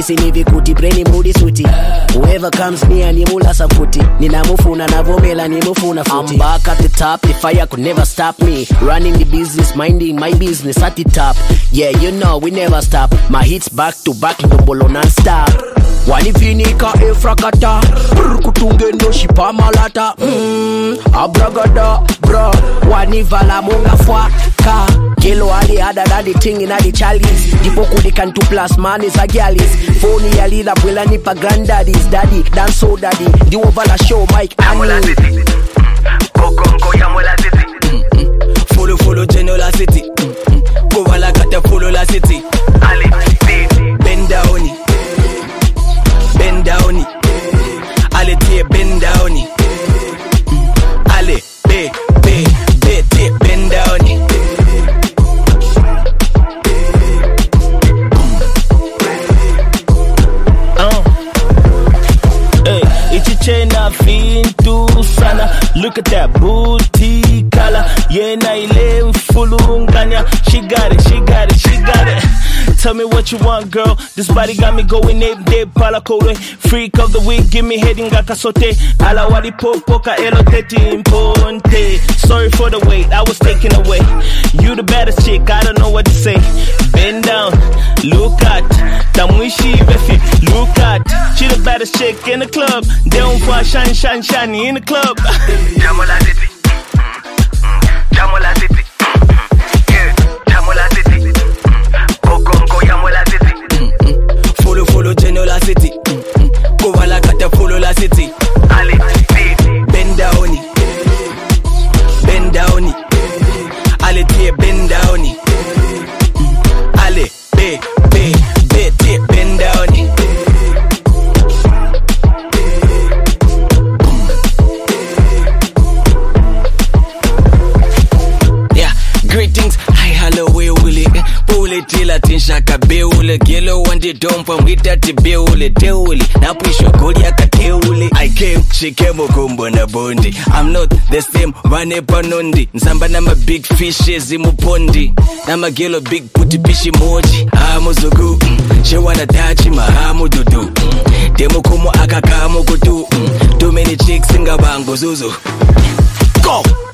Face nivi kuti brainy moody suti. Whoever comes near ni mula safuti. Ninamufuna na vomela ni mufuna futi. I'm back at the top, the fire could never stop me. Running the business, minding my business at the top. Yeah, you know we never stop. My hits back to back, ndombolo non-stop. Wanifinika efrakata kutunge no shipa malata abragada bro wanivala monga fwa ka kilo ali hada daddy ting in the chalice dipo kudikan 2 plus man is a gyalis phone ya lila bwela nipa granddaddy's daddy dance so daddy di ovala show Mike ani Kokongo ya mola city follow general la city go wala kata follow la city ali bend down Ale tie bend down Ale be tie bend down Ichichena fintu sana. Look at that booty color. Yeah, na ile mfulunganya. She got it. Tell me what you want, girl. This body got me going ape pala kore. Freak of the week, give me head inga kasote. Ala wadi popo ka elo teti imponte. Sorry for the wait, I was taken away. You the baddest chick, I don't know what to say. Bend down, look at Tamwishi Refi, look at. She the baddest chick in the club. They don't want shine in the club. Jamola City. Yeah, Jamola City. Kokongo ya mola city. Follow general la city. Go wala kata follow la city. Ali bend down. Ali tie bend down. Ali be tie bend down. Yeah, greetings. Hi, hello, we will it. Tila tinshaka beule gelo wandi dompa mwita tibeule teuli napisho goli akateuli I came she came okumbo na bondi I'm not the same vane panondi nsamba na ma big fishes imupondi na magelo big puti pishi moji muzugu she wanna touch ma dudu demo kumo akakamu kutu too many chicks inga bango zuzu go